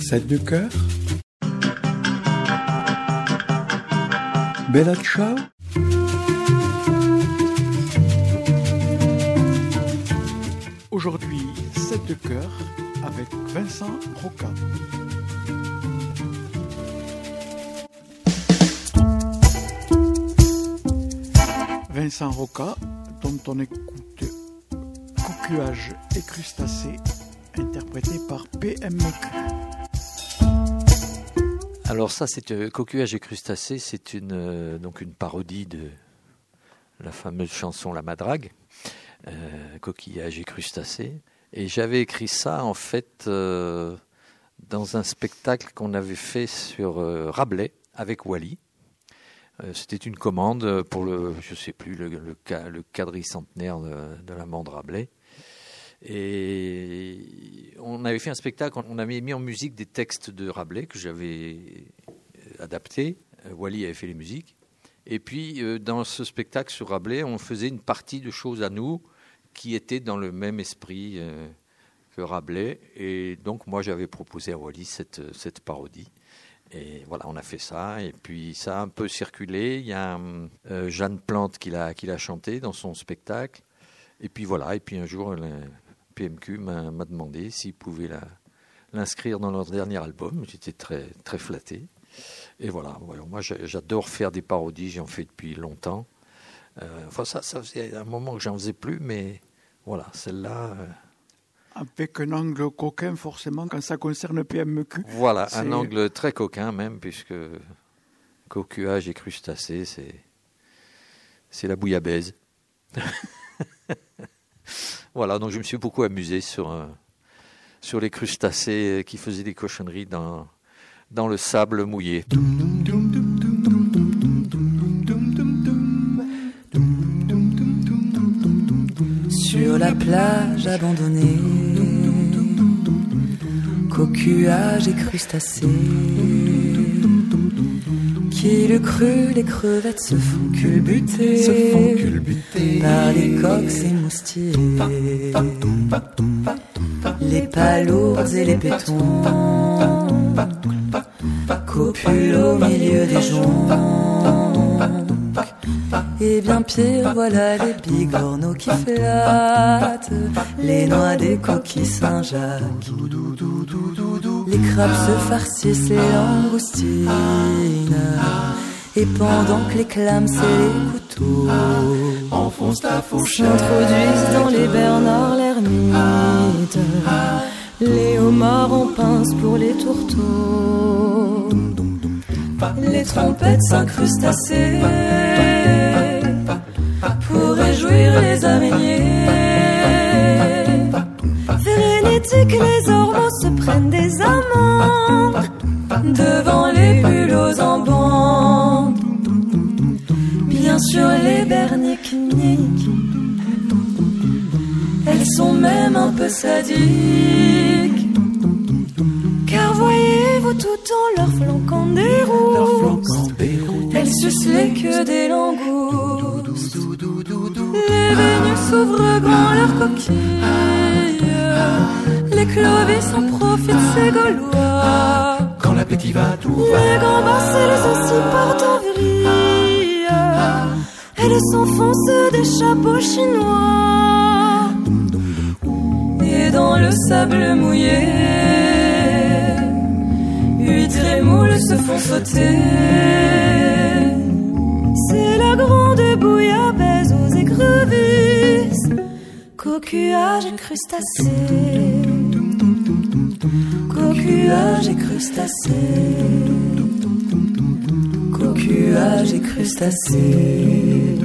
7 de cœur. Bella ciao. Aujourd'hui, 7 de cœur avec Vincent Roca. Vincent Roca, dont on écoute Coquillage et crustacés, interprété par PMQ. Alors ça, c'est Coquillage et crustacés, c'est donc une parodie de la fameuse chanson La Madrague, Coquillage et crustacés. Et j'avais écrit ça en fait dans un spectacle qu'on avait fait sur Rabelais avec Wally. C'était une commande pour le quadricentenaire de la mort de Rabelais. Et on avait fait un spectacle, on avait mis en musique des textes de Rabelais que j'avais adaptés. Wally avait fait les musiques. Et puis, dans ce spectacle sur Rabelais, on faisait une partie de choses à nous qui étaient dans le même esprit que Rabelais. Et donc, moi, j'avais proposé à Wally cette parodie. Et voilà, on a fait ça. Et puis, ça a un peu circulé. Il y a Jeanne Plante qui l'a chanté dans son spectacle. Et puis, voilà. Et puis, un jour, PMQ m'a demandé s'il pouvait l'inscrire dans leur dernier album. J'étais très, très flatté. Et voilà, moi j'adore faire des parodies, j'en fais depuis longtemps. Ça faisait un moment que j'en faisais plus, mais voilà, celle-là... Avec un angle coquin, forcément, quand ça concerne PMQ. Voilà, un angle très coquin même, puisque Coquillage et crustacés, c'est la bouillabaisse. Voilà, donc je me suis beaucoup amusé sur les crustacés qui faisaient des cochonneries dans le sable mouillé. Sur la plage abandonnée, coquillage et crustacés. Qui le cru, les crevettes se font culbuter par les coqs émoustillés, les palourdes et les pétons copulent au milieu des joncs. Et bien pire, voilà les bigorneaux qui flattent les noix des coquilles Saint-Jacques. Les crabes se farcissent les langoustines, et pendant que les clames et les couteaux enfoncent la fourchette, s'introduisent dans les bernards l'ermite, les homards en pince pour les tourteaux, les trompettes s'incrustent assez pour réjouir les araignées. Frénétiques, les ormeaux se prennent des amants devant les bulots en bande. Bien sûr, les berniques-niques, elles sont même un peu sadiques, car voyez-vous, tout en leur flanquant des rousses, elles sucent les queues des langoustes. Les vénus s'ouvrent grand leurs coquilles, les clovis en profitent, ces Gaulois. Quand l'appétit va tout va, les gambas et les aussi partent en vrille, elles s'enfoncent des chapeaux chinois. Et dans le sable mouillé, huîtres et moules se font sauter. C'est la grande bouillabaisse aux écrevisses, coquillage et crustacés. Coquillage et crustacés. Coquillage et crustacés.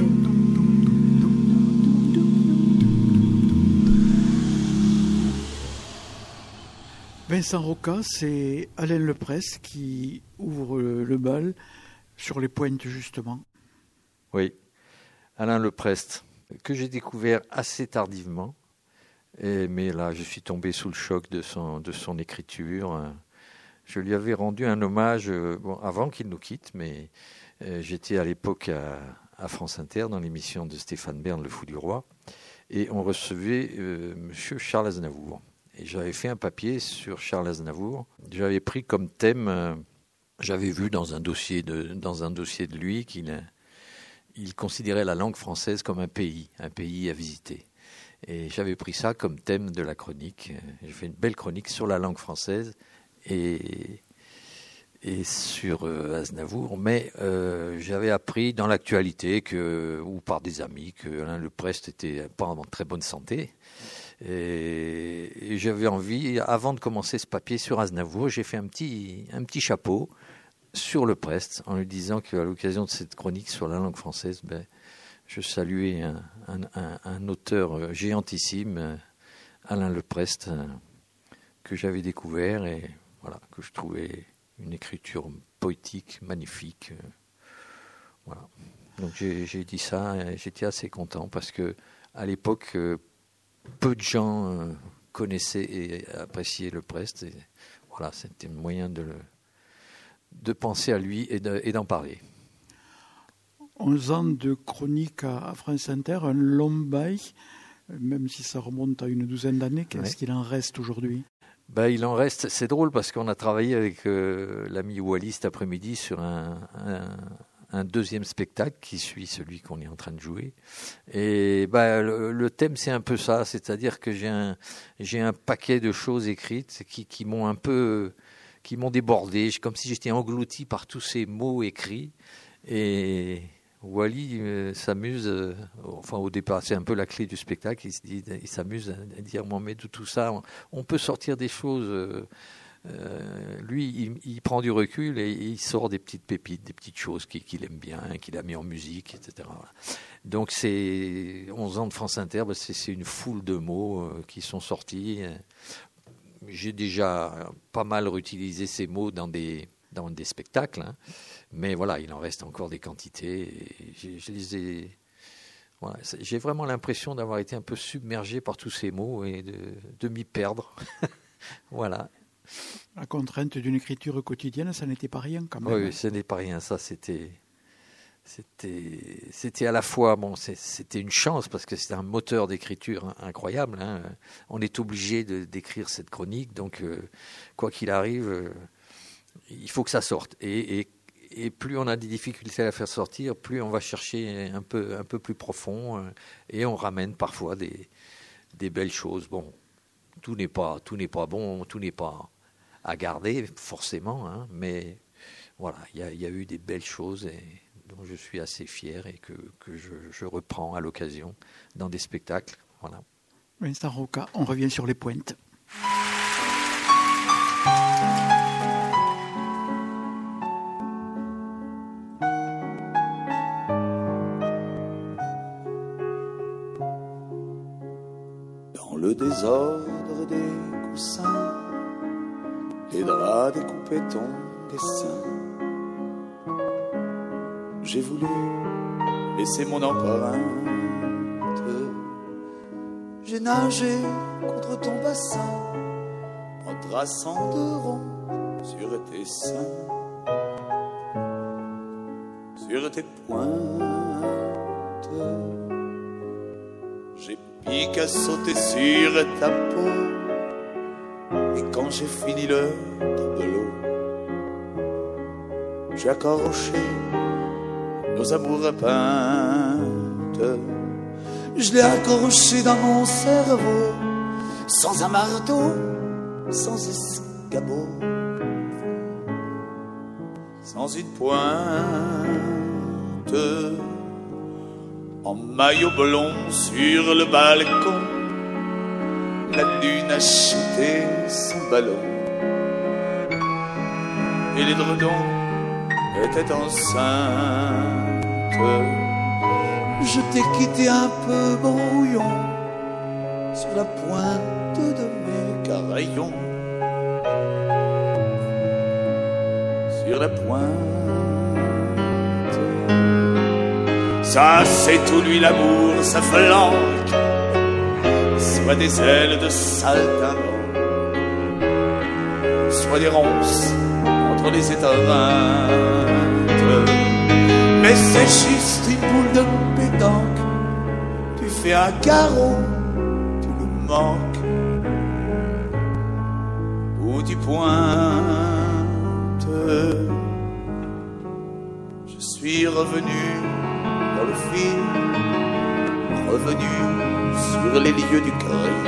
Vincent Roca, c'est Alain Leprest qui ouvre le bal sur les pointes, justement. Oui, Alain Leprest, que j'ai découvert assez tardivement. Mais là, je suis tombé sous le choc de son écriture. Je lui avais rendu un hommage avant qu'il nous quitte, mais j'étais à l'époque à France Inter dans l'émission de Stéphane Bern, Le Fou du Roi, et on recevait Monsieur Charles Aznavour. Et j'avais fait un papier sur Charles Aznavour. J'avais pris comme thème, j'avais vu dans un dossier de lui qu'il considérait la langue française comme un pays à visiter. Et j'avais pris ça comme thème de la chronique. J'ai fait une belle chronique sur la langue française et sur Aznavour, mais j'avais appris dans l'actualité ou par des amis que Alain Leprest était pas en très bonne santé. Et j'avais envie, avant de commencer ce papier sur Aznavour, j'ai fait un petit chapeau sur Leprest en lui disant qu'à l'occasion de cette chronique sur la langue française, je saluais un auteur géantissime, Alain Leprest, que j'avais découvert et voilà, que je trouvais une écriture poétique, magnifique. Voilà. Donc j'ai dit ça et j'étais assez content parce que à l'époque, peu de gens connaissaient et appréciaient Leprest. Et voilà, c'était un moyen de penser à lui et d'en parler. 11 ans de chronique à France Inter, un long bail, même si ça remonte à une douzaine d'années. Qu'est-ce qu'il en reste aujourd'hui ? Il en reste, c'est drôle parce qu'on a travaillé avec l'ami Wally cet après-midi sur un deuxième spectacle qui suit celui qu'on est en train de jouer. Et le thème c'est un peu ça, c'est-à-dire que j'ai un paquet de choses écrites qui m'ont débordé, comme si j'étais englouti par tous ces mots écrits. Et Wally s'amuse, au départ, c'est un peu la clé du spectacle, il s'amuse à dire, mais de tout ça, on peut sortir des choses. Lui, il prend du recul et il sort des petites pépites, des petites choses qu'il aime bien, qu'il a mis en musique, etc. Voilà. Donc, c'est 11 ans de France Inter, c'est une foule de mots qui sont sortis. J'ai déjà pas mal réutilisé ces mots dans des spectacles, mais voilà, il en reste encore des quantités. Et je les ai. Voilà, j'ai vraiment l'impression d'avoir été un peu submergé par tous ces mots et de m'y perdre. Voilà. La contrainte d'une écriture quotidienne, ça n'était pas rien quand même. Oui, ce n'est pas rien. Ça, c'était à la fois, c'était une chance parce que c'était un moteur d'écriture incroyable. On est obligé d'écrire cette chronique, donc quoi qu'il arrive, il faut que ça sorte. Et plus on a des difficultés à la faire sortir, plus on va chercher un peu plus profond et on ramène parfois des belles choses. Bon, tout n'est pas bon, tout n'est pas à garder forcément, mais voilà, il y a eu des belles choses dont je suis assez fier et que je reprends à l'occasion dans des spectacles. Voilà. Vincent Roca, on revient sur les pointes. Dans le désordre des coussins, les draps découpaient ton dessin. J'ai voulu laisser mon empreinte. J'ai nagé contre ton bassin en traçant de ronds sur tes seins, sur tes pointes. J'ai piqué à sauter sur ta peau et quand j'ai fini le tableau, j'ai accroché nos amours peintes. Je l'ai accroché dans mon cerveau, sans un marteau, sans escabeau, sans une pointe. En maillot blond sur le balcon, la lune a chuté son ballon et l'édredon était enceinte. Je t'ai quitté un peu brouillon sur la pointe de mes caraillons, sur la pointe. Ça c'est tout lui l'amour, ça flanque, soit des ailes de saltimbanque, soit des ronces entre les étreintes. Mais c'est juste une boule de pétanque, tu fais un carreau, tu me manques, pointe. Je suis revenu dans le fil, revenu sur les lieux du gris.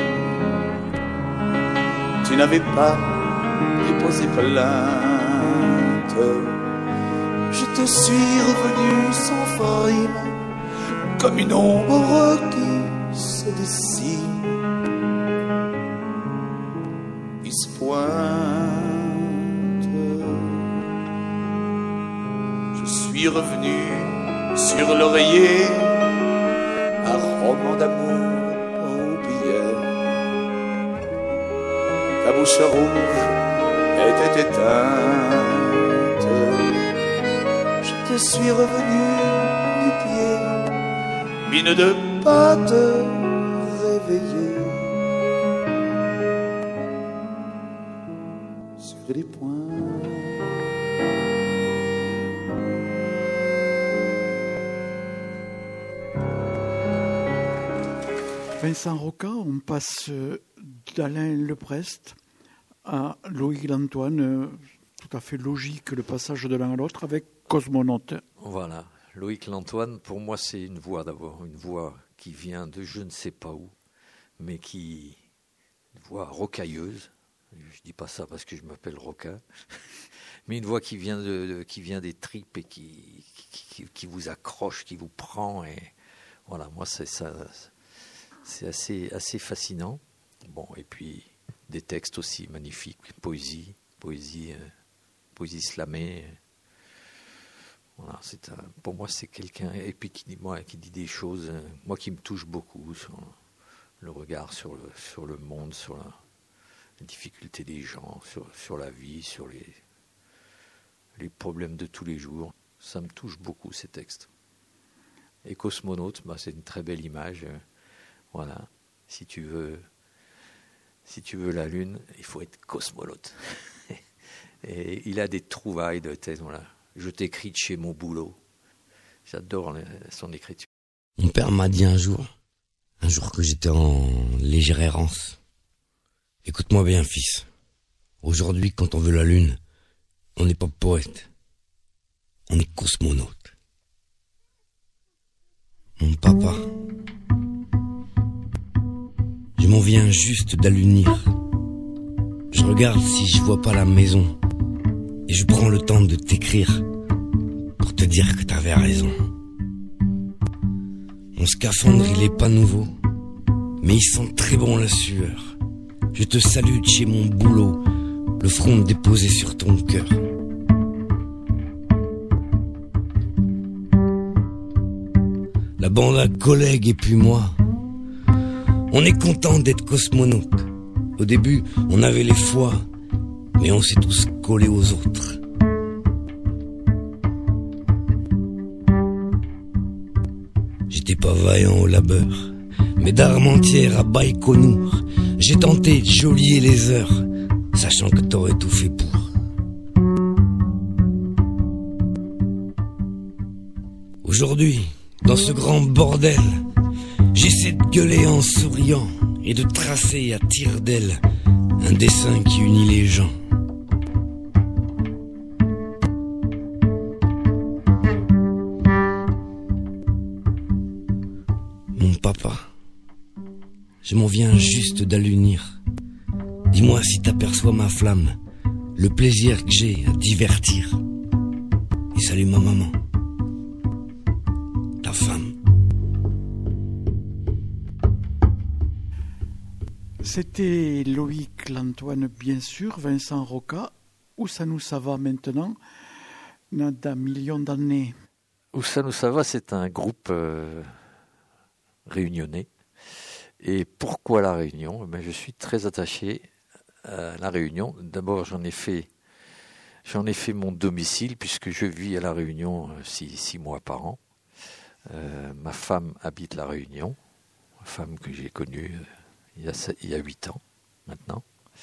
Tu n'avais pas déposé plainte. Je te suis revenu sans frime, comme une ombre qui se dessine, qui se pointe. Je suis revenu sur l'oreiller, un roman d'amour oublié. Ta bouche rouge était éteinte. Je te suis revenu du pied, mine de pas te réveiller sur les points. Vincent Roca, on passe d'Alain Leprest à Loïc Lantoine, tout à fait logique le passage de l'un à l'autre avec Cosmonaute. Voilà, Loïc Lantoine, pour moi c'est une voix d'abord, une voix qui vient de je ne sais pas où, mais une voix rocailleuse. Je dis pas ça parce que je m'appelle Roca, mais une voix qui vient des tripes et qui vous accroche, qui vous prend. Et voilà, moi c'est ça. C'est assez fascinant. Bon, et puis des textes aussi magnifiques, poésie slamée. Voilà, pour moi c'est quelqu'un, et puis qui dit des choses, moi qui me touche beaucoup sur le regard sur le monde, sur la difficulté des gens, sur la vie, sur les problèmes de tous les jours. Ça me touche beaucoup ces textes. Et Cosmonaute, c'est une très belle image. Voilà, si tu veux la Lune, il faut être cosmonaute. Et il a des trouvailles de tête, voilà. Je t'écris de chez mon boulot. J'adore son écriture. Mon père m'a dit un jour que j'étais en légère errance. Écoute-moi bien, fils. Aujourd'hui, quand on veut la Lune, on n'est pas poète. On est cosmonaute. Mon papa... Je m'en viens juste d'allunir. Je regarde si je vois pas la maison. Et je prends le temps de t'écrire pour te dire que t'avais raison. Mon scaphandre, il est pas nouveau, mais il sent très bon la sueur. Je te salue de chez mon boulot, le front déposé sur ton cœur. La bande à collègues et puis moi, on est content d'être cosmonaute. Au début, on avait les foies, mais on s'est tous collés aux autres. J'étais pas vaillant au labeur, mais d'Armentières à Baïkonour, j'ai tenté de jolier les heures, sachant que t'aurais tout fait pour. Aujourd'hui, dans ce grand bordel, j'essaie de gueuler en souriant et de tracer à tire d'aile un dessin qui unit les gens. Mon papa, je m'en viens juste d'allunir. Dis-moi si t'aperçois ma flamme, le plaisir que j'ai à divertir. Et salut ma maman, ta femme. C'était Loïc Lantoine, bien sûr, Vincent Roca. Où ça nous va maintenant? D'un million d'années. Où ça nous va, c'est un groupe réunionnais. Et pourquoi la Réunion? Je suis très attaché à la Réunion. D'abord, j'en ai fait mon domicile puisque je vis à la Réunion 6 mois par an. Ma femme habite la Réunion, une femme que j'ai connue il y a 8 ans maintenant.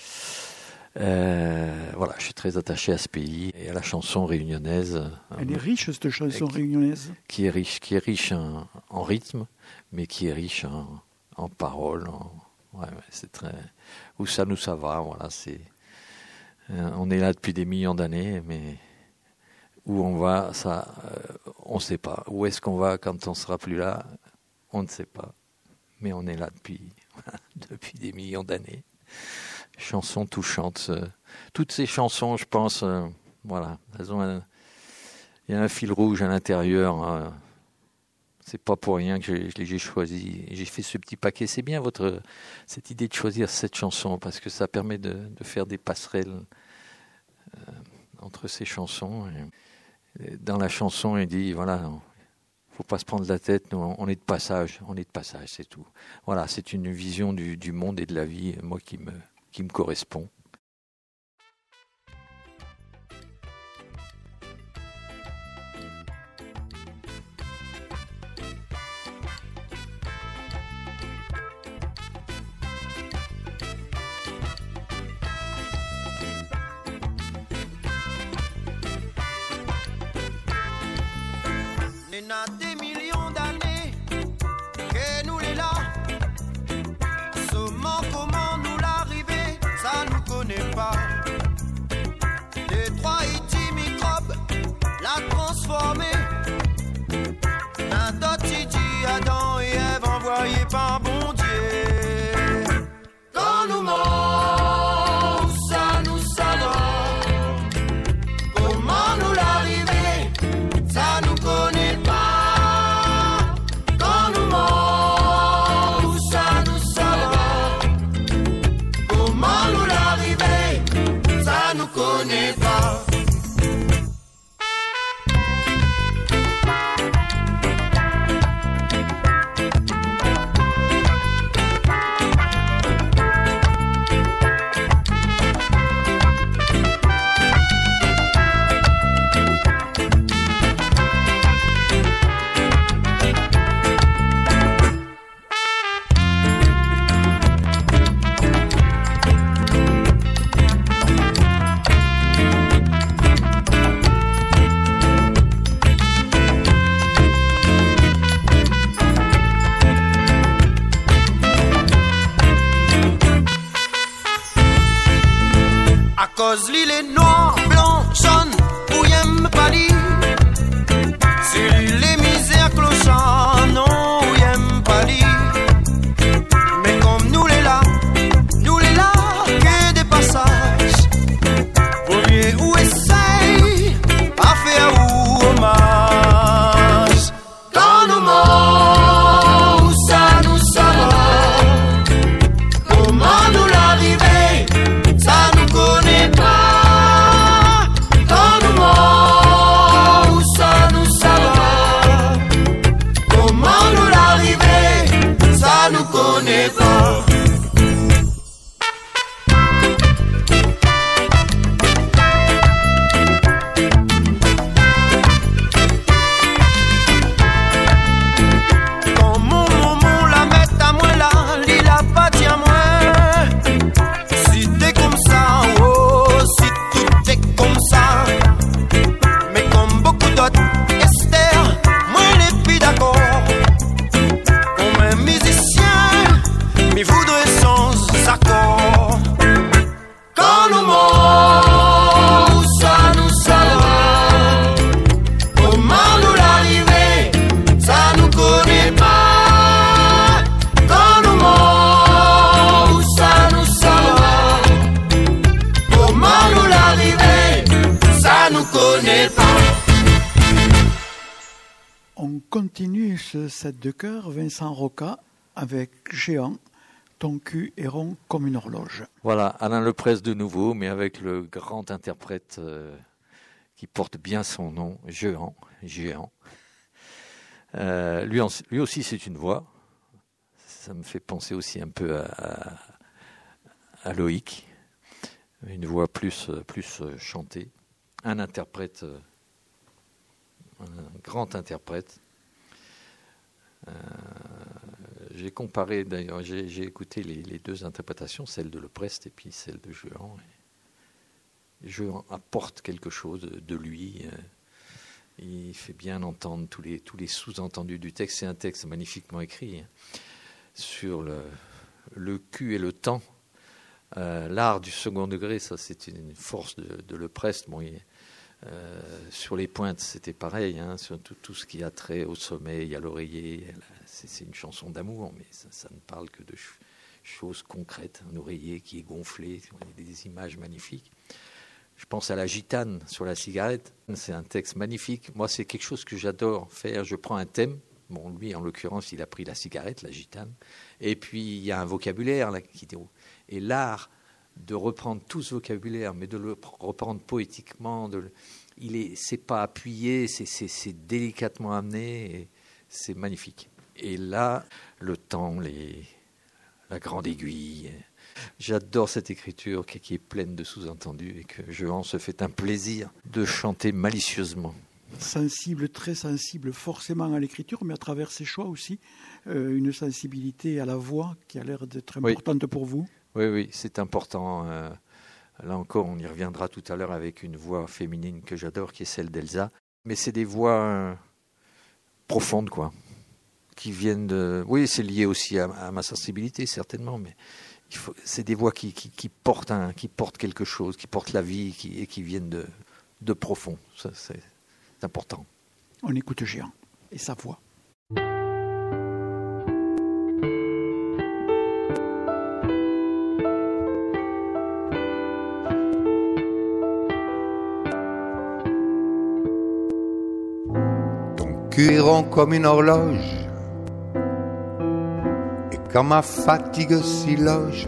Voilà, je suis très attaché à ce pays et à la chanson réunionnaise. Elle est riche, cette chanson réunionnaise. Qui est riche en rythme, mais qui est riche en paroles. C'est très. Où ça nous va, voilà, c'est On est là depuis des millions d'années, mais où on va, ça, on ne sait pas. Où est-ce qu'on va quand on ne sera plus là? On ne sait pas. Mais on est là depuis des millions d'années. Chansons touchantes. Toutes ces chansons, je pense, voilà, il y a un fil rouge à l'intérieur. C'est pas pour rien que je les ai choisis. J'ai fait ce petit paquet. C'est bien cette idée de choisir cette chanson parce que ça permet de faire des passerelles entre ces chansons. Et dans la chanson, il dit voilà, faut pas se prendre la tête. Nous, on est de passage. C'est tout. Voilà, c'est une vision du monde et de la vie, moi qui me correspond. Il y a des millions d'années que nous les là. Seulement comment nous l'arriver, ça nous connaît pas. Les 3 iti microbes l'a transformé. Un d'autres dit Adam et Ève envoyés par bon Dieu. Quand nous mort, ça nous savons. Comment nous l'arriver, ça nous connaît pas. Connais pas. Cause l'île est noire, blanc, jaune, ou y'aime pas lire. Si l'île est misère, clochard, non, ou y'aime pas lire. Mais comme nous les là, que des passages. Vaut mieux ou essaye, à faire ou hommage. Quand nous morts, ça nous savons. Comment nous l'arriver, ça nous connaît pas. Quand nous morts, ça nous savons. Comment nous l'arriver, ça nous connaît pas. Quand mon la met à moi là, il a pas dit à moi. Si t'es comme ça, oh, si tout est comme ça. Mais comme beaucoup d'autres, Esther, moi n'est plus d'accord. Comme un musicien, mais voudrait sans accord. Quand nous morts, ça nous savons. Comment nous l'arriver, ça nous connaît pas. Quand nous morts, ça nous savons. Comment nous l'arriver, ça nous connaît pas. On continue ce set de chœur, Vincent Roca, avec Géant, ton cul est rond comme une horloge. Voilà, Alain Leprest de nouveau, mais avec le grand interprète qui porte bien son nom, Géant. Lui aussi, c'est une voix. Ça me fait penser aussi un peu à Loïc. Une voix plus chantée. Un interprète, un grand interprète. J'ai comparé, d'ailleurs, j'ai écouté les deux interprétations, celle de Leprest et puis celle de Géant. Géant apporte quelque chose de lui. Il fait bien entendre tous les sous-entendus du texte. C'est un texte magnifiquement écrit sur le cul et le temps. L'art du second degré, ça c'est une force de Leprest. Bon, sur les pointes, c'était pareil, hein, sur tout ce qui a trait au sommeil, à l'oreiller. C'est une chanson d'amour, mais ça ne parle que de choses concrètes. Un oreiller qui est gonflé, des images magnifiques. Je pense à la gitane sur la cigarette. C'est un texte magnifique. Moi, c'est quelque chose que j'adore faire. Je prends un thème. Bon, lui, en l'occurrence, il a pris la cigarette, la gitane. Et puis, il y a un vocabulaire là, et l'art de reprendre tout ce vocabulaire, mais de le reprendre poétiquement. C'est pas appuyé, c'est délicatement amené. Et c'est magnifique. Et là, le temps, la grande aiguille. J'adore cette écriture qui est pleine de sous-entendus et que Jehan se fait un plaisir de chanter malicieusement. Sensible, très sensible forcément à l'écriture, mais à travers ses choix aussi, une sensibilité à la voix qui a l'air d'être importante pour vous. Oui, c'est important. Là encore, on y reviendra tout à l'heure avec une voix féminine que j'adore, qui est celle d'Elsa. Mais c'est des voix profondes, quoi, qui viennent de... Oui, c'est lié aussi à ma sensibilité, certainement, mais c'est des voix qui portent quelque chose, qui portent la vie et qui viennent de profond. Ça, c'est important. On écoute Jehan et sa voix. Ton cul est rond comme une horloge, et quand ma fatigue s'y loge,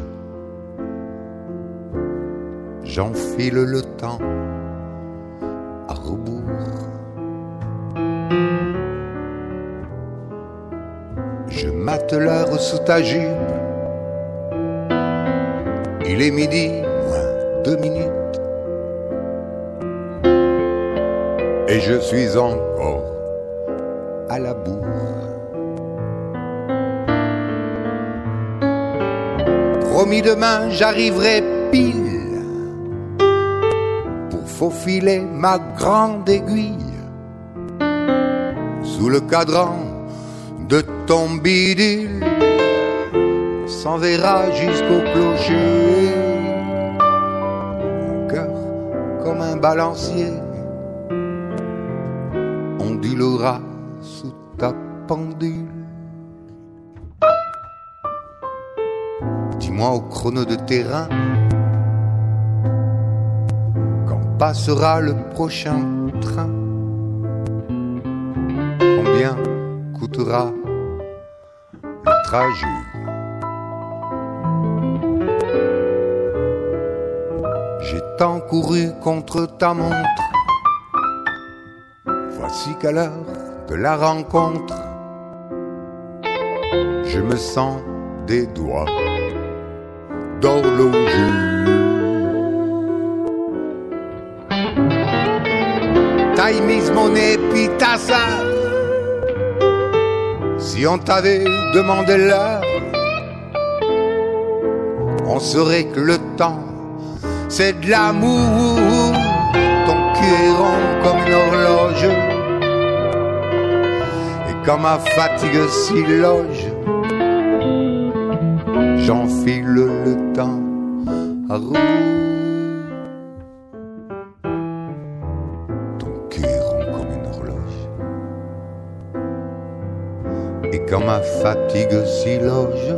j'enfile le temps à rebours. Je mate l'heure sous ta jupe. Il est midi, moins 2 minutes. Et je suis encore à la bourre. Promis, demain j'arriverai pile pour faufiler ma grande aiguille sous le cadran de ton bidule, s'enverra jusqu'au clocher. Mon cœur, comme un balancier, ondulera sous ta pendule. Dis-moi au chrono de terrain, quand passera le prochain train? Combien coûtera le trajet? J'ai tant couru contre ta montre, voici qu'à l'heure de la rencontre, je me sens des doigts d'horloger. Time is money, puis ta sœur. Si on t'avait demandé l'heure, on saurait que le temps, c'est de l'amour. Ton cul est rond comme une horloge, et quand ma fatigue s'y loge, j'enfile le temps à rebours. Ton cul est rond comme une horloge, et quand ma fatigue s'y loge,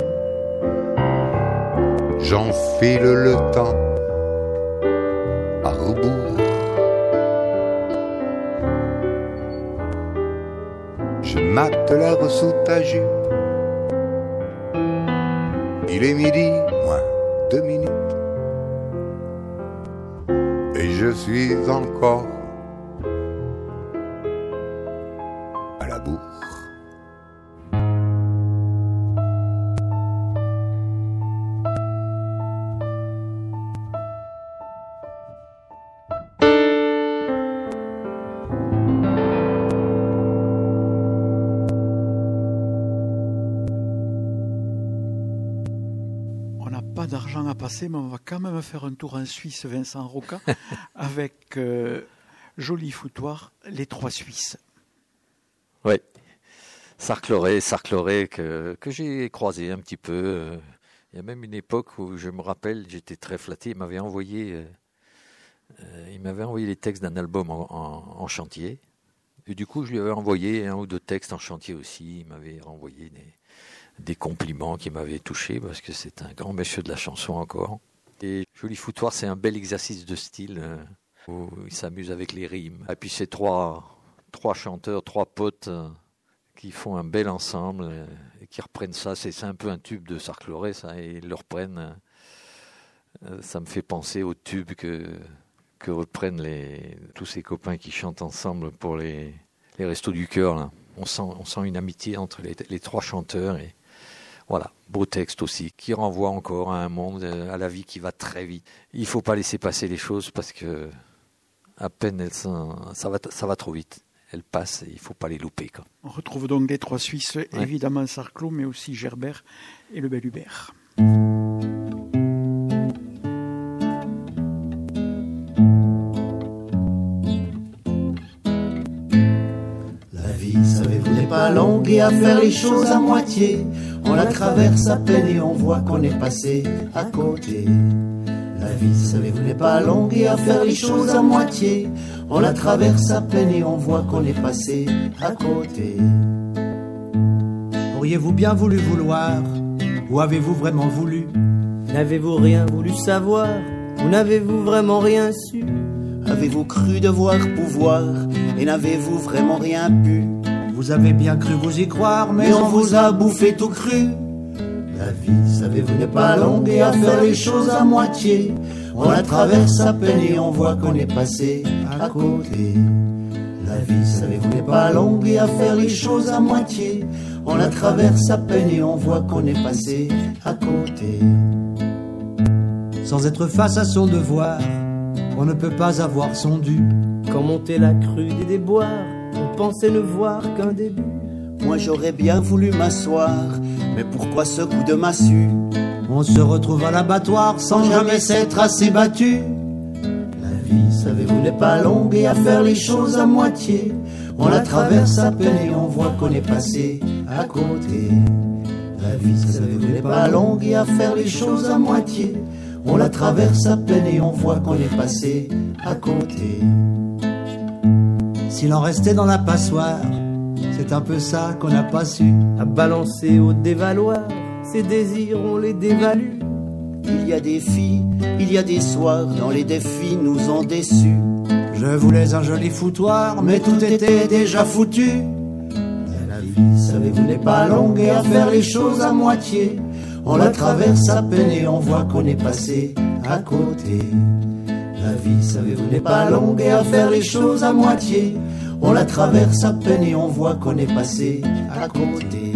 j'enfile le temps à rebours. Je mate l'air sous ta jupe. Il est midi, moins 2 minutes. Et je suis encore à la bourre. D'argent à passer, mais on va quand même faire un tour en Suisse, Vincent Roca, avec Joli Foutoir, les 3 Suisses. Oui, Sarcloré que j'ai croisé un petit peu Il y a même une époque où je me rappelle, j'étais très flatté, il m'avait envoyé les textes d'un album en chantier. Et du coup, je lui avais envoyé 1 ou 2 textes en chantier aussi. Il m'avait renvoyé des compliments qui m'avaient touché parce que c'est un grand monsieur de la chanson encore. Et Joli Foutoir, c'est un bel exercice de style où il s'amuse avec les rimes. Et puis c'est trois chanteurs, 3 potes qui font un bel ensemble et qui reprennent ça. C'est un peu un tube de Sarcloré, ça, et ils le reprennent. Ça me fait penser au tube que reprennent tous ces copains qui chantent ensemble pour les Restos du Cœur. Là. On sent une amitié entre les 3 chanteurs. Et voilà, beau texte aussi, qui renvoie encore à un monde, à la vie qui va très vite. Il ne faut pas laisser passer les choses parce que à peine ça va trop vite. Elles passent et il ne faut pas les louper. Quoi. On retrouve donc les 3 Suisses, évidemment Sarclot, mais aussi Gerbert et le bel Hubert. Savez-vous, n'est pas longue et à faire les choses à moitié. On la traverse à peine et on voit qu'on est passé à côté. La vie, savez-vous, n'est pas longue et à faire les choses à moitié. On la traverse à peine et on voit qu'on est passé à côté. Auriez-vous bien voulu vouloir, ou avez-vous vraiment voulu? N'avez-vous rien voulu savoir, ou n'avez-vous vraiment rien su? Avez-vous cru devoir pouvoir, et n'avez-vous vraiment rien pu? Vous avez bien cru vous y croire, mais on vous a bouffé tout cru. La vie, savez-vous, n'est pas longue et à faire les choses à moitié. On la traverse à peine et on voit qu'on est passé à côté. La vie, savez-vous, n'est pas longue et à faire les choses à moitié. On la traverse à peine et on voit qu'on est passé à côté. Sans être face à son devoir, on ne peut pas avoir son dû. Quand montait la crue des déboires, on pensait ne voir qu'un début. Moi j'aurais bien voulu m'asseoir, mais pourquoi ce coup de massue? On se retrouve à l'abattoir sans jamais s'être assez battu. La vie, savez-vous, n'est pas longue et à faire les choses à moitié. On la traverse à peine et on voit qu'on est passé à côté. La vie, savez-vous, n'est pas longue et à faire les choses à moitié. On la traverse à peine et on voit qu'on est passé à côté. S'il en restait dans la passoire, c'est un peu ça qu'on n'a pas su. À balancer au dévaloir, ces désirs on les dévalue. Il y a des filles, il y a des soirs, dans les défis nous ont déçus. Je voulais un joli foutoir, mais tout était déjà foutu. La vie, savez-vous, n'est pas longue et à faire les choses à moitié. On la traverse à peine et on voit qu'on est passé à côté. La vie, savez-vous, n'est pas longue et à faire les choses à moitié. On la traverse à peine et on voit qu'on est passé à côté.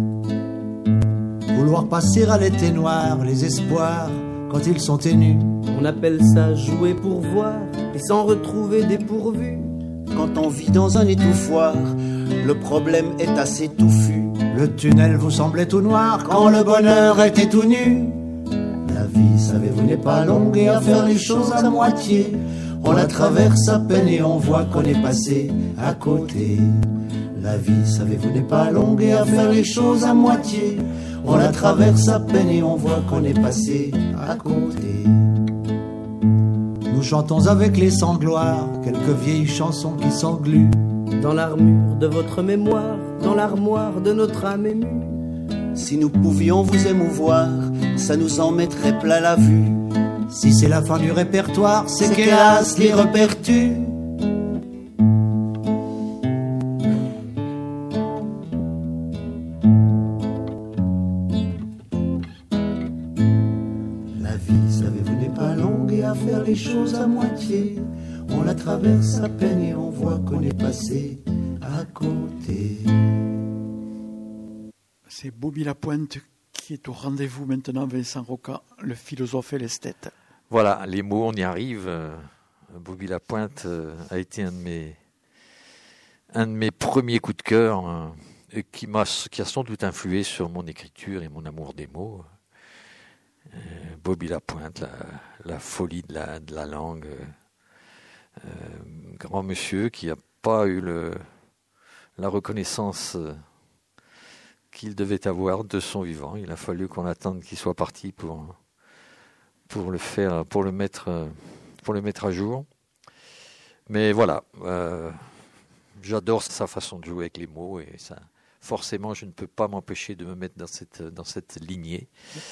Vouloir passer à l'été noir les espoirs quand ils sont ténus. On appelle ça jouer pour voir et s'en retrouver dépourvu. Quand on vit dans un étouffoir, le problème est assez touffu. Le tunnel vous semblait tout noir quand le bonheur était tout nu. La vie, savez-vous, n'est pas longue et à faire les choses à moitié. On la traverse à peine et on voit qu'on est passé à côté. La vie, savez-vous, n'est pas longue et à faire les choses à moitié. On la traverse à peine et on voit qu'on est passé à côté. Nous chantons avec les sangloirs quelques vieilles chansons qui s'engluent. Dans l'armure de votre mémoire, dans l'armoire de notre âme émue. Si nous pouvions vous émouvoir, ça nous en mettrait plein la vue. Si c'est la fin du répertoire, c'est qu'hélas les repères tuent. La vie, savez-vous, n'est pas longue et à faire les choses à moitié. On la traverse à peine et on voit qu'on est passé à côté. C'est Bobby Lapointe qui est au rendez-vous maintenant, Vincent Roca, le philosophe et l'esthète. Voilà, les mots, on y arrive. Bobby Lapointe a été un de mes premiers coups de cœur qui a sans doute influé sur mon écriture et mon amour des mots. Bobby Lapointe, la folie de la langue. Grand monsieur qui n'a pas eu la reconnaissance qu'il devait avoir de son vivant. Il a fallu qu'on attende qu'il soit parti pour le mettre à jour. Mais voilà, j'adore sa façon de jouer avec les mots et ça, forcément, je ne peux pas m'empêcher de me mettre dans cette lignée.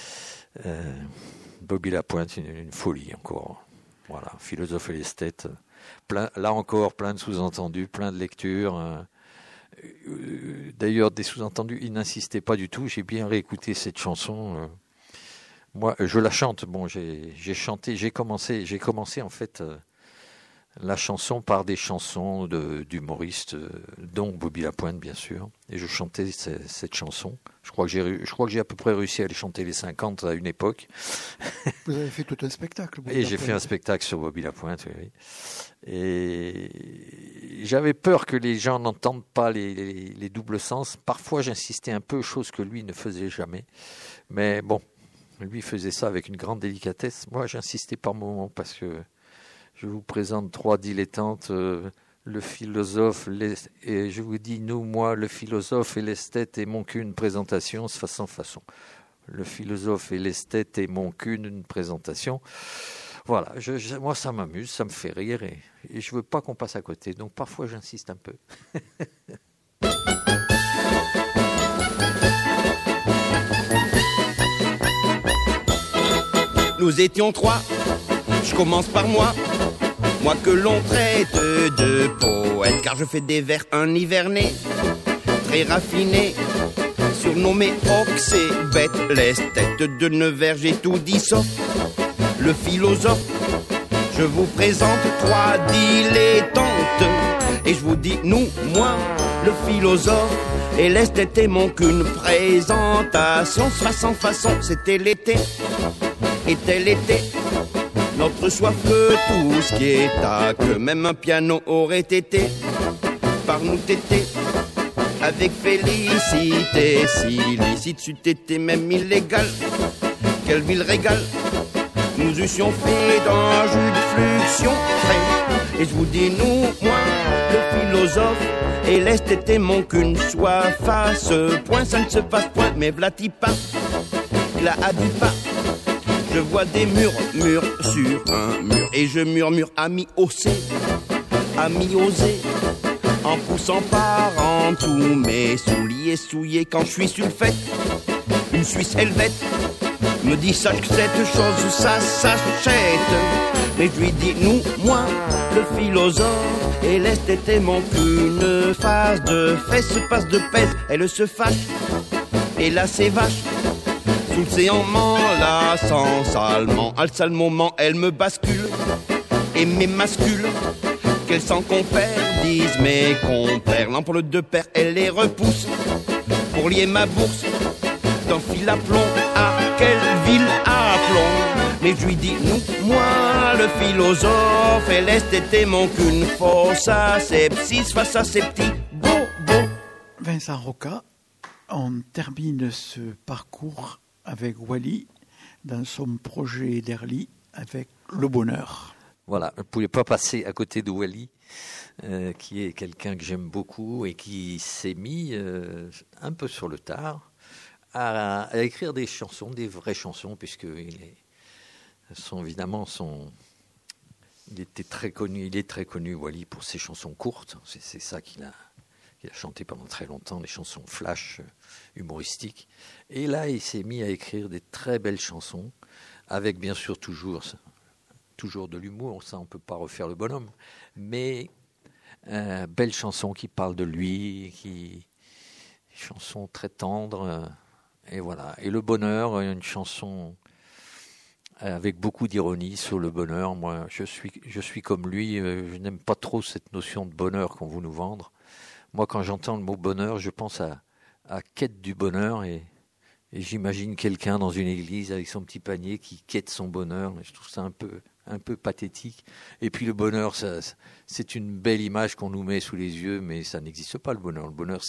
Bobby Lapointe, une folie encore. Voilà, philosophe et l'esthète. Là encore, plein de sous-entendus, plein de lectures. D'ailleurs, des sous-entendus, il n'insistait pas du tout. J'ai bien réécouté cette chanson. Moi, je la chante. Bon, j'ai commencé en fait la chanson par des chansons d'humoristes, dont Bobby Lapointe, bien sûr. Et je chantais cette chanson. Je crois que j'ai à peu près réussi à les chanter les 50 à une époque. Vous avez fait tout un spectacle. Et j'ai fait un spectacle sur Bobby Lapointe, oui. Et j'avais peur que les gens n'entendent pas les doubles sens. Parfois, j'insistais un peu, chose que lui ne faisait jamais. Mais bon, lui faisait ça avec une grande délicatesse. Moi, j'insistais par moments parce que je vous présente 3 dilettantes, le philosophe, et je vous dis, nous, moi, le philosophe et l'esthète aimons qu'une présentation, façon. Le philosophe et l'esthète aimons qu'une présentation. Voilà, moi, ça m'amuse, ça me fait rire, et je ne veux pas qu'on passe à côté. Donc, parfois, j'insiste un peu. Nous étions 3, je commence par moi que l'on traite de poète, car je fais des vers unhivernés, très raffinés, surnommé Oxy bête, l'esthète de Nevers, j'ai tout dit sauf le philosophe. Je vous présente 3 dilettantes, et je vous dis nous, moi, le philosophe, et l'esthète aimons qu'une présentation, façon, c'était l'été, et tel était notre soif que tout ce qui est à que même un piano aurait été par nous tété avec félicité, si licite c'eût été même illégal, quelle ville régale nous eussions fait d'un jus de fluxion frais. Et je vous dis nous, moi, le philosophe et l'esthète aimons qu'une soit face point, ça ne se passe point, mais v'là-t-il pas, là a dit pas. Je vois des murs sur un mur, et je murmure ami osé, ami osé, en poussant par en tous mes souliers souillés quand je suis sur le fait. Une Suisse helvète me dit sache que cette chose ça s'achète, mais je lui dis nous, moi, le philosophe et l'esthète aimons qu'une phase de fesse passe de pèse, elle se fâche, et là c'est vache. Sous l'océan m'enlaçant salement, à le sale moment, elle me bascule et m'émascule. Qu'elle sent qu'on perd, disent mes compères. L'ampoule de père, elle les repousse pour lier ma bourse d'un fil à plomb. À quelle ville à plomb? Mais je lui dis, nous, moi, le philosophe, et l'esthète aimons qu'une fausse asepsis face à ces petits bobos. Vincent Roca, on termine ce parcours avec Wally dans son projet d'Herli avec Le Bonheur. Voilà, je ne pouvais pas passer à côté de Wally, qui est quelqu'un que j'aime beaucoup et qui s'est mis un peu sur le tard à écrire des chansons, des vraies chansons, puisque il est très connu, Wally, pour ses chansons courtes. C'est ça qu'il a chanté pendant très longtemps, des chansons flash, humoristiques. Et là, il s'est mis à écrire des très belles chansons, avec bien sûr toujours de l'humour, ça on ne peut pas refaire le bonhomme, mais belles chansons qui parlent de lui, chansons très tendres, et voilà. Et Le Bonheur, une chanson avec beaucoup d'ironie sur le bonheur. Moi, je suis comme lui, je n'aime pas trop cette notion de bonheur qu'on veut nous vendre. Moi, quand j'entends le mot bonheur, je pense à quête du bonheur, et j'imagine quelqu'un dans une église avec son petit panier qui quête son bonheur. Je trouve ça un peu pathétique. Et puis le bonheur, c'est une belle image qu'on nous met sous les yeux, mais ça n'existe pas, le bonheur.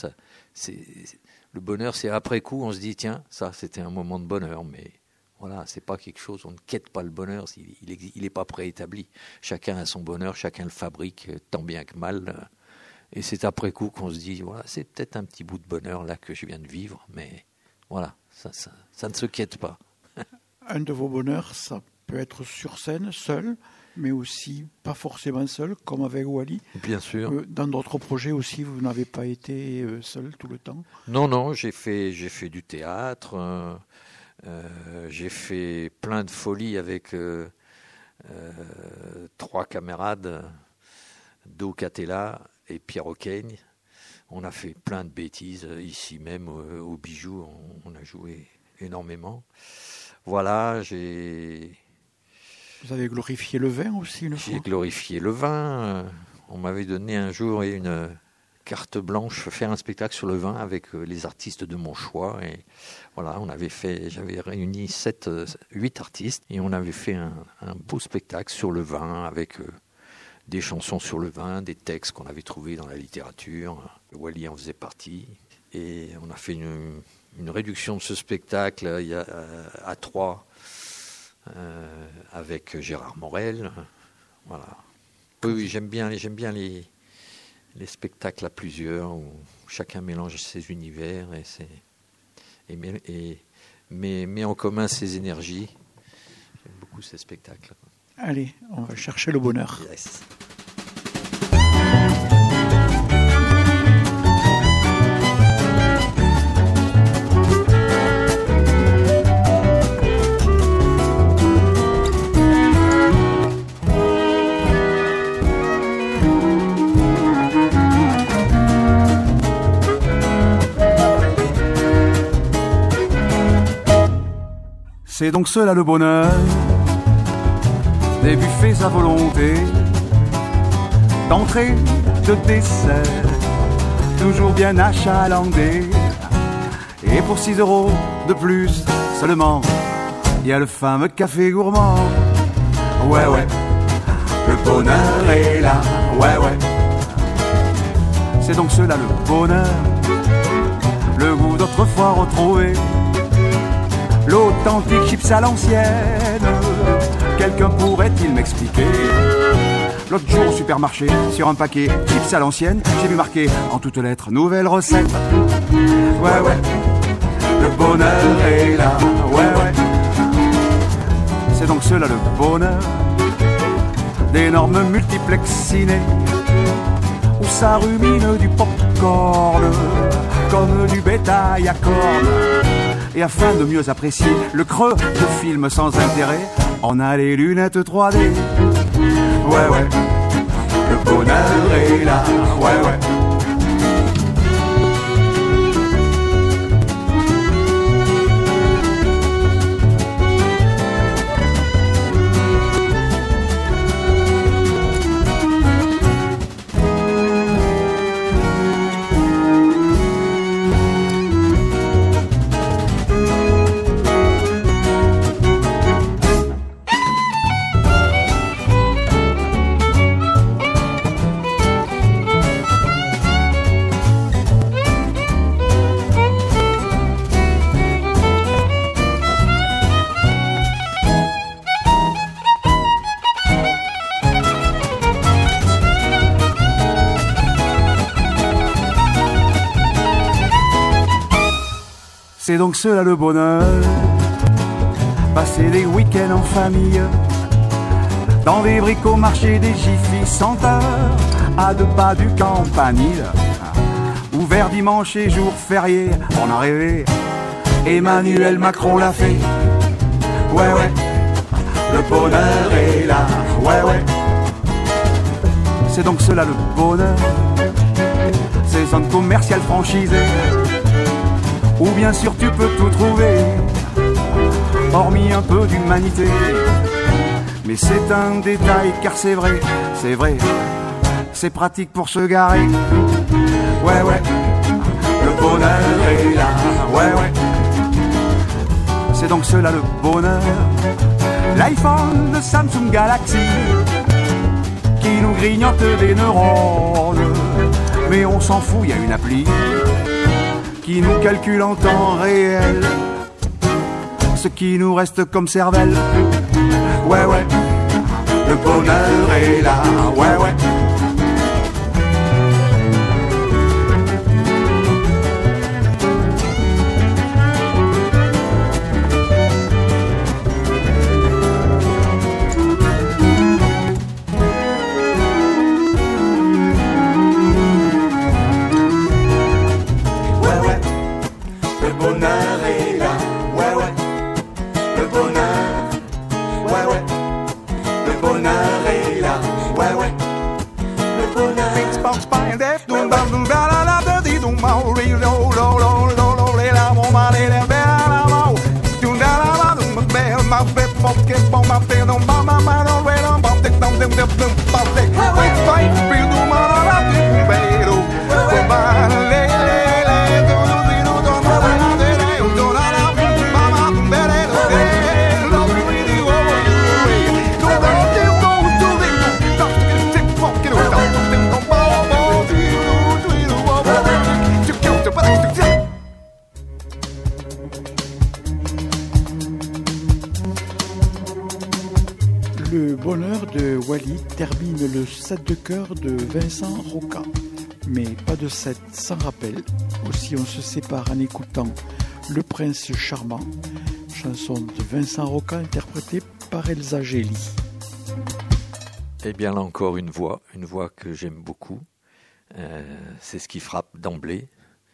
Le bonheur, c'est après coup, on se dit, tiens, ça, c'était un moment de bonheur, mais voilà, c'est pas quelque chose, on ne quête pas le bonheur, il n'est pas préétabli. Chacun a son bonheur, chacun le fabrique tant bien que mal. Et c'est après coup qu'on se dit, voilà, c'est peut-être un petit bout de bonheur là que je viens de vivre, mais voilà, ça ne se quitte pas. Un de vos bonheurs, ça peut être sur scène, seul, mais aussi pas forcément seul, comme avec Wally. Bien sûr. Dans d'autres projets aussi, vous n'avez pas été seul tout le temps? Non, j'ai fait du théâtre, j'ai fait plein de folies avec 3 camarades, Do Catella et Pierre Oquaigne. On a fait plein de bêtises ici même au Bijou, on a joué énormément. Voilà, Vous avez glorifié le vin aussi une fois? J'ai glorifié le vin. On m'avait donné un jour une carte blanche, faire un spectacle sur le vin avec les artistes de mon choix. Et voilà, j'avais réuni 8 artistes et on avait fait un beau spectacle sur le vin avec des chansons sur le vin, des textes qu'on avait trouvés dans la littérature. Wally en faisait partie. Et on a fait une réduction de ce spectacle à 3 avec Gérard Morel. Voilà. Oui, j'aime bien les spectacles à plusieurs où chacun mélange ses univers et met en commun ses énergies. J'aime beaucoup ces spectacles. Allez, on va chercher le bonheur. Yes. C'est donc cela le bonheur, des buffets à volonté, d'entrée, de dessert, toujours bien achalandé. Et pour 6 € de plus seulement, il y a le fameux café gourmand. Ouais, le bonheur est là, ouais. C'est donc cela le bonheur, le goût d'autrefois retrouvé. L'authentique chips à l'ancienne, quelqu'un pourrait-il m'expliquer? L'autre jour au supermarché, sur un paquet chips à l'ancienne, j'ai vu marqué en toutes lettres nouvelle recette. Ouais, le bonheur est là, ouais. C'est donc cela le bonheur, d'énormes multiplex ciné, où ça rumine du pop-corn, comme du bétail à cornes. Et afin de mieux apprécier le creux de film sans intérêt, on a les lunettes 3D. Ouais, le bonheur est là, ouais. C'est donc cela le bonheur, passer des week-ends en famille, dans des bricomarchés, des jiffy senteurs, à 2 pas du campanile, ouvert dimanche et jour férié, on a rêvé, Emmanuel Macron l'a fait. Ouais, le bonheur est là, ouais. C'est donc cela le bonheur, ces zones commerciales franchisées, où bien sûr tu peux tout trouver, hormis un peu d'humanité. Mais c'est un détail car c'est vrai, c'est pratique pour se garer. Ouais, le bonheur est là, ouais. C'est donc cela le bonheur, l'iPhone de Samsung Galaxy, qui nous grignote des neurones. Mais on s'en fout, il y a une appli qui nous calcule en temps réel ce qui nous reste comme cervelle. Ouais, le bonheur est là, ouais. le bonheur est là. Ouais, ouais. Le bonheur. Le bonheur de Wally termine le set de chœur de Vincent Roca. Mais pas de set sans rappel. Aussi on se sépare en écoutant Le Prince Charmant, chanson de Vincent Roca interprétée par Elsa Gély. Eh bien là encore une voix que j'aime beaucoup. C'est ce qui frappe d'emblée.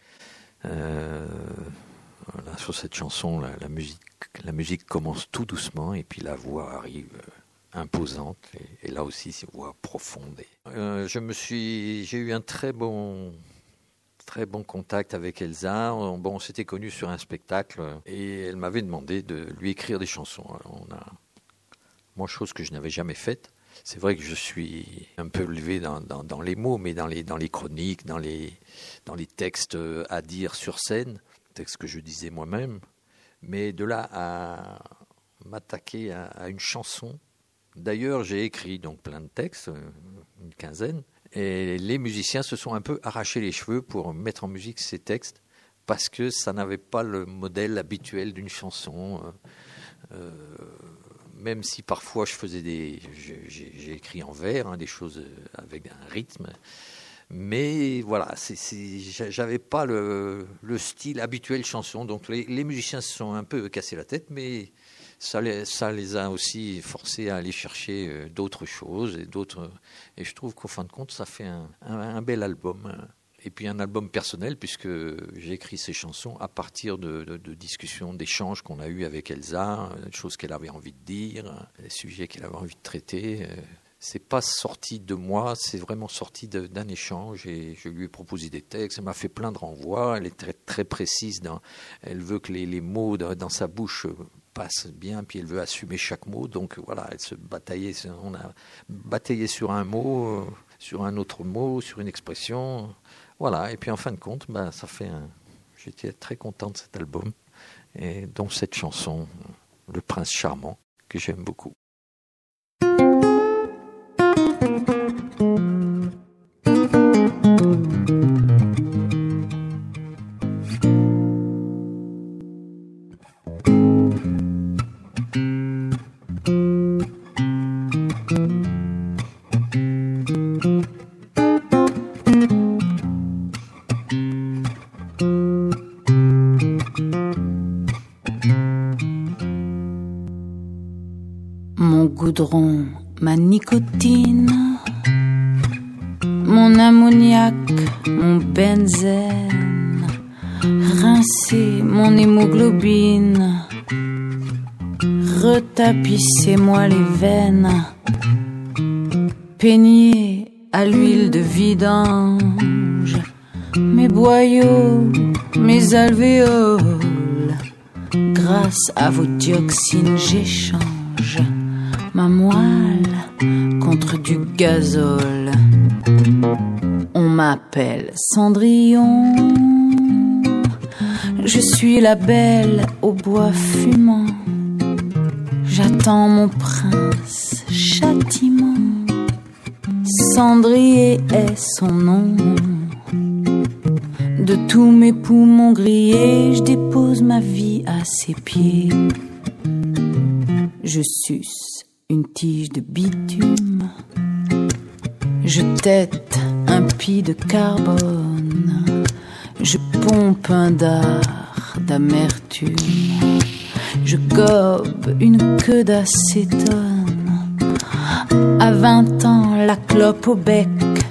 Voilà, sur cette chanson, la musique commence tout doucement et puis la voix arrive imposante et là aussi c'est une voix profonde. J'ai eu un très bon contact avec Elsa. On s'était connus sur un spectacle et elle m'avait demandé de lui écrire des chansons. Alors moi, chose que je n'avais jamais faite. C'est vrai que je suis un peu élevé dans les mots, mais dans les chroniques, dans les textes à dire sur scène, textes que je disais moi-même. Mais de là à m'attaquer à une chanson. D'ailleurs, j'ai écrit donc plein de textes, une quinzaine, et les musiciens se sont un peu arrachés les cheveux pour mettre en musique ces textes parce que ça n'avait pas le modèle habituel d'une chanson. Même si parfois j'ai écrit en vers, des choses avec un rythme, mais voilà, j'avais pas le style habituel chanson, donc les musiciens se sont un peu cassés la tête, mais ça les a aussi forcés à aller chercher d'autres choses et je trouve qu'au fin de compte ça fait un bel album. Et puis un album personnel, puisque j'ai écrit ces chansons à partir de discussions, d'échanges qu'on a eus avec Elsa, des choses qu'elle avait envie de dire, des sujets qu'elle avait envie de traiter. C'est pas sorti de moi, c'est vraiment sorti d'un échange et je lui ai proposé des textes. Elle m'a fait plein de renvois, elle est très, très précise. Elle veut que les mots dans sa bouche passent bien, puis elle veut assumer chaque mot. Donc voilà, elle se bataillait. On a bataillé sur un mot, sur un autre mot, sur une expression. Voilà, et puis en fin de compte, j'étais très content de cet album, et dont cette chanson, Le Prince Charmant, que j'aime beaucoup. Goudron, ma nicotine, mon ammoniac, mon benzène, rincez mon hémoglobine, retapissez-moi les veines, peignez à l'huile de vidange mes boyaux, mes alvéoles, grâce à vos dioxines j'échange ma moelle contre du gazole. On m'appelle Cendrillon, je suis la belle au bois fumant. J'attends mon prince châtiment. Cendrier est son nom. De tous mes poumons grillés, je dépose ma vie à ses pieds. Je suce une tige de bitume, je tète un pis de carbone, je pompe un dard d'amertume, je gobe une queue d'acétone. À 20 ans, la clope au bec,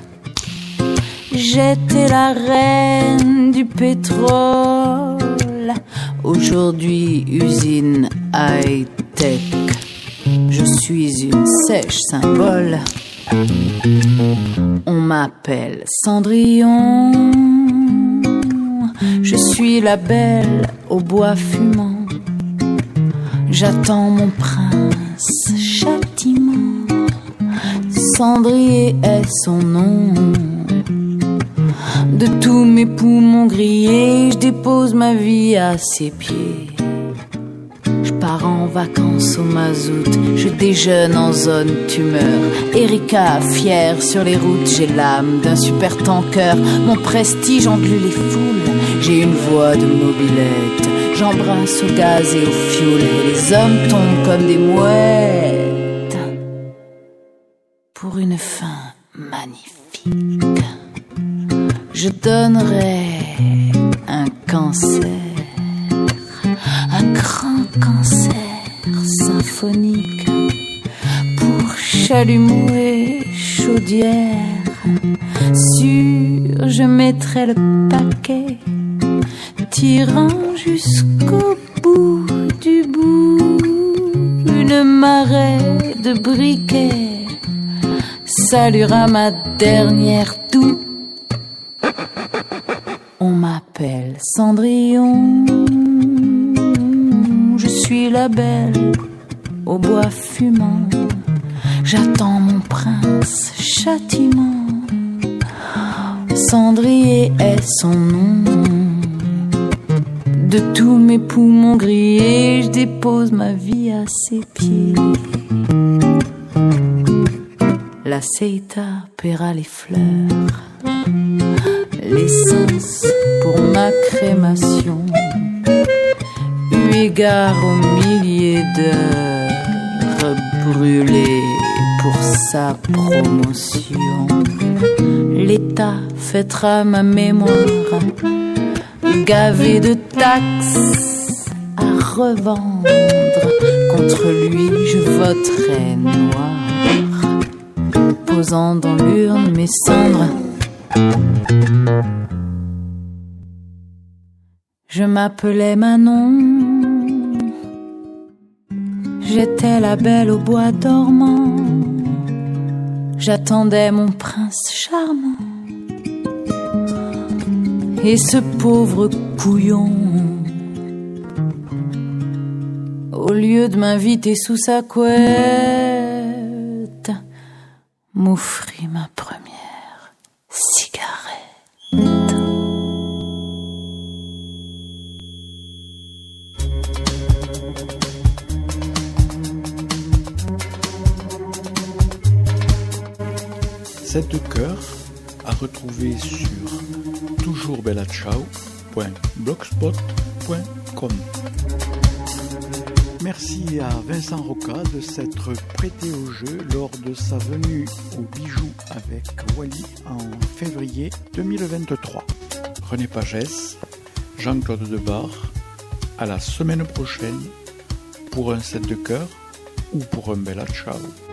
j'étais la reine du pétrole. Aujourd'hui, usine high-tech. Je suis une sèche symbole. On m'appelle Cendrillon. Je suis la belle au bois fumant. J'attends mon prince châtiment. Cendrier est son nom. De tous mes poumons grillés, je dépose ma vie à ses pieds. Je pars en vacances au mazout, je déjeune en zone tumeur. Erika, fière sur les routes, j'ai l'âme d'un super tanker. Mon prestige englue les foules, j'ai une voix de mobilette. J'embrasse au gaz et au fioul, et les hommes tombent comme des mouettes. Pour une fin magnifique, je donnerais un cancer, un grand cancer symphonique, pour chalumeau et chaudière. Sûr, je mettrais le paquet, tirant jusqu'au bout du bout. Une marée de briquets saluera ma dernière toux. On m'appelle Cendrillon. Je suis la belle au bois fumant. J'attends mon prince châtiment. Cendrier est son nom. De tous mes poumons grillés, je dépose ma vie à ses pieds. La Seita paiera les fleurs, l'essence pour ma crémation, eu égard aux milliers d'heures brûlées pour sa promotion. L'État fêtera ma mémoire, gavé de taxes à revendre. Contre lui, je voterai noir, posant dans l'urne mes cendres. Je m'appelais Manon, j'étais la belle au bois dormant. J'attendais mon prince charmant. Et ce pauvre couillon, au lieu de m'inviter sous sa couette, m'offrit ma première cigarette. Cette de cœur à retrouver sur toujourbellaciao.blogspot.com. Merci à Vincent Roca de s'être prêté au jeu lors de sa venue au Bijou avec Wally en février 2023. René Pagès, Jean-Claude Debar, à la semaine prochaine pour un set de cœur ou pour un Bella Ciao.